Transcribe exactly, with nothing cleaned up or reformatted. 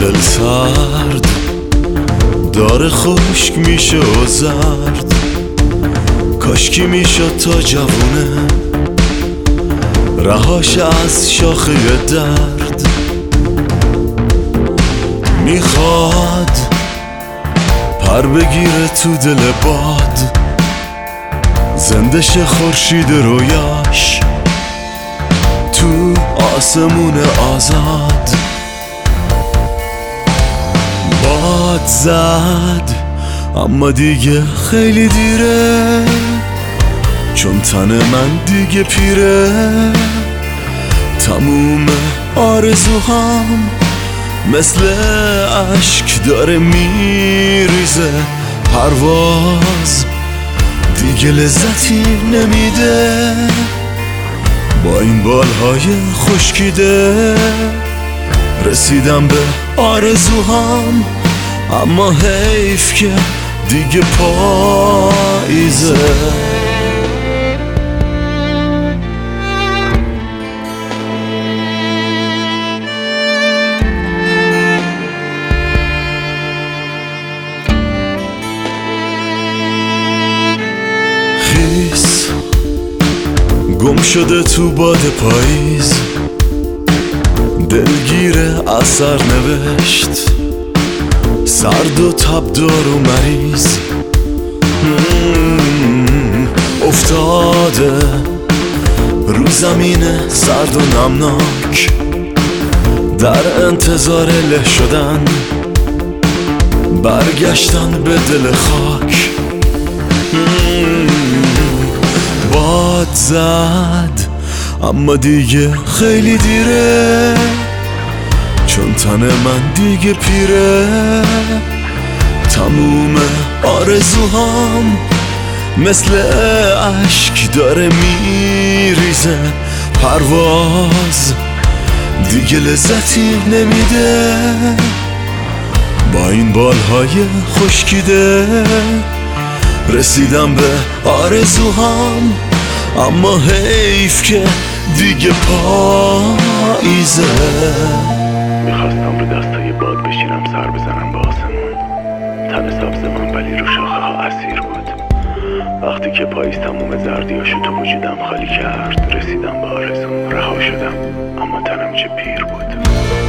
دل سرد داره خشک میشه و زرد، کاشکی میشد تا جوونه رهاش از شاخه درد. میخواد پر بگیره تو دل باد، زنده شه خورشید رویاش تو آسمون آزاد. باد زد اما دیگه خیلی دیره، چون تن من دیگه پیره. تموم آرزوهام مثل اشک داره میریزه، پرواز دیگه لذتی نمیده. با این بالهای خشکیده رسیدم به آرزوهام، اما حیف که دیگه پاییزه. خیس گم شده تو باد پاییز، دلگیره اثر نوشت، سرد و تبدار و مریض. افتاده رو زمین سرد و نمناک، در انتظار له شدن برگشتن به دل خاک. باد زد اما دیگه خیلی دیره، چون تن من دیگه پیره. تموم آرزوهام مثل اشک داره میریزه، پرواز دیگه لذتی نمیده. با این بالهای خشکیده رسیدم به آرزوهام، اما حیف که دیگه پاییزه. میخواستم رو دستای باد بشینم سر بزنم به آسمون، تن سبز من ولی رو شاخه ها اسیر بود. وقتی که پاییز تموم زردیاشو تو وجودم خالی کرد، رسیدم به آرزوم، رها شدم اما تنم چه پیر بود.